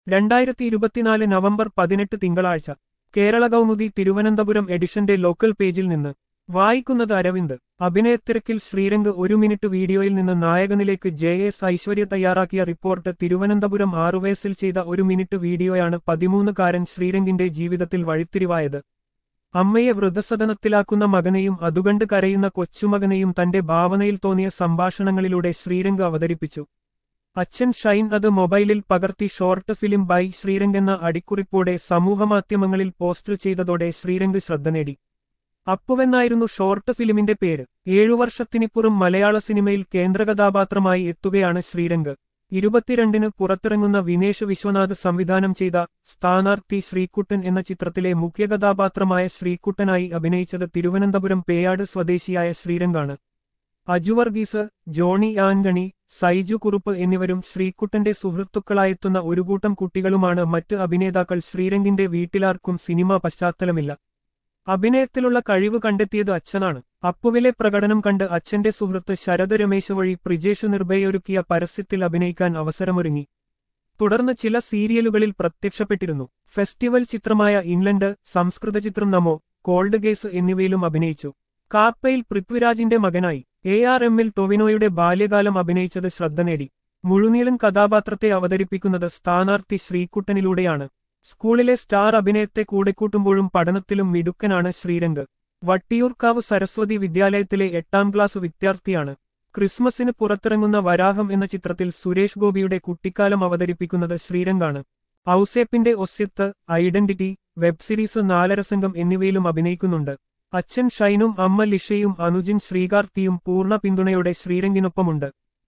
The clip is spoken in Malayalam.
2024 നവംബർ 18 തിങ്കളാഴ്ച കേരള കൗമുദി തിരുവനന്തപുരം എഡിഷന്റെ ലോക്കൽ പേജിൽ നിന്ന് വായിക്കുന്നത് അരവിന്ദ്. അഭിനയത്തിരക്കിൽ ശ്രീരംഗ് 1 മിനിറ്റ് വീഡിയോയിൽ നിന്ന് നായകനിലേക്ക് JS ഐശ്വര്യ തയ്യാറാക്കിയ റിപ്പോർട്ട്. തിരുവനന്തപുരം 6 വയസ്സിൽ ചെയ്ത 1 മിനിറ്റ് വീഡിയോയാണ് 13-കാരൻ ശ്രീരംഗിന്റെ ജീവിതത്തിൽ വഴിത്തിരിവായത്. അമ്മയെ വൃദ്ധസദനത്തിലാക്കുന്ന മകനെയും അതുകണ്ട് കരയുന്ന കൊച്ചുമകനെയും തന്റെ ഭാവനയിൽ തോന്നിയ സംഭാഷണങ്ങളിലൂടെ ശ്രീരംഗ് അവതരിപ്പിച്ചു. അച്ഛൻ ഷൈൻ അത് മൊബൈലിൽ പകർത്തി ഷോർട്ട് ഫിലിം ബൈ ശ്രീരംഗ് എന്ന അടിക്കുറിപ്പോടെ സമൂഹമാധ്യമങ്ങളിൽ പോസ്റ്റ് ചെയ്തതോടെ ശ്രീരംഗ് ശ്രദ്ധ നേടി. അപ്പുവെന്നായിരുന്നു ഷോർട്ട് ഫിലിമിന്റെ പേര്. 7 വർഷത്തിനിപ്പുറം മലയാള സിനിമയിൽ കേന്ദ്രകഥാപാത്രമായി എത്തുകയാണ് ശ്രീരംഗ്. 22-ന് പുറത്തിറങ്ങുന്ന വിനേഷ് വിശ്വനാഥ് സംവിധാനം ചെയ്ത സ്ഥാനാർത്ഥി ശ്രീകുട്ടൻ എന്ന ചിത്രത്തിലെ മുഖ്യകഥാപാത്രമായ ശ്രീകുട്ടനായി അഭിനയിച്ചത് തിരുവനന്തപുരം പേയാട് സ്വദേശിയായ ശ്രീരംഗാണ്. അജു വർഗീസ്, ജോണി ആന്റണി, സൈജു കുറുപ്പ് എന്നിവരും ശ്രീകുട്ടന്റെ സുഹൃത്തുക്കളായെത്തുന്ന ഒരു കൂട്ടം കുട്ടികളുമാണ് മറ്റ് അഭിനേതാക്കൾ. ശ്രീരംഗിന്റെ വീട്ടിലാർക്കും സിനിമാ പശ്ചാത്തലമില്ല. അഭിനയത്തിലുള്ള കഴിവ് കണ്ടെത്തിയത് അച്ഛനാണ്. അപ്പുവിലെ പ്രകടനം കണ്ട് അച്ഛന്റെ സുഹൃത്ത് ശരത് രമേശ് വഴി പ്രിജേഷ് നിർഭയൊരുക്കിയ പരസ്യത്തിൽ അഭിനയിക്കാൻ അവസരമൊരുങ്ങി. തുടർന്ന് ചില സീരിയലുകളിൽ പ്രത്യക്ഷപ്പെട്ടിരുന്നു. ഫെസ്റ്റിവൽ ചിത്രമായ ഇംഗ്ലണ്ട്, സംസ്കൃത ചിത്രം നമോ, കോൾഡ് കേസ് എന്നിവയിലും അഭിനയിച്ചു. കാപ്പയിൽ പൃഥ്വിരാജിന്റെ മകനായി ARMൽ ടൊവിനോയുടെ ബാല്യകാലം അഭിനയിച്ചത് ശ്രദ്ധ നേടി. മുഴുനീളൻ കഥാപാത്രത്തെ അവതരിപ്പിക്കുന്നത് സ്ഥാനാർത്ഥി ശ്രീകുട്ടനിലൂടെയാണ്. സ്കൂളിലെ സ്റ്റാർ അഭിനയത്തെ കൂടെക്കൂട്ടുമ്പോഴും പഠനത്തിലും മിടുക്കനാണ് ശ്രീരംഗ്. വട്ടിയൂർക്കാവ് സരസ്വതി വിദ്യാലയത്തിലെ 8ാം ക്ലാസ് വിദ്യാർത്ഥിയാണ്. ക്രിസ്മസിന് പുറത്തിറങ്ങുന്ന വരാഹം എന്ന ചിത്രത്തിൽ സുരേഷ് ഗോപിയുടെ കുട്ടിക്കാലം അവതരിപ്പിക്കുന്നത് ശ്രീരംഗാണ്. ഔസേപ്പിന്റെ ഒസ്യത്ത്, ഐഡന്റിറ്റി, വെബ് സീരീസ് നാലരസംഗം എന്നിവയിലും അഭിനയിക്കുന്നുണ്ട്. അച്ഛൻ ഷൈനും അമ്മ ലിഷയും അനുജൻ ശ്രീകാർത്തിയും പൂർണ്ണ പിന്തുണയോടെ ശ്രീരംഗിനൊപ്പമുണ്ട്.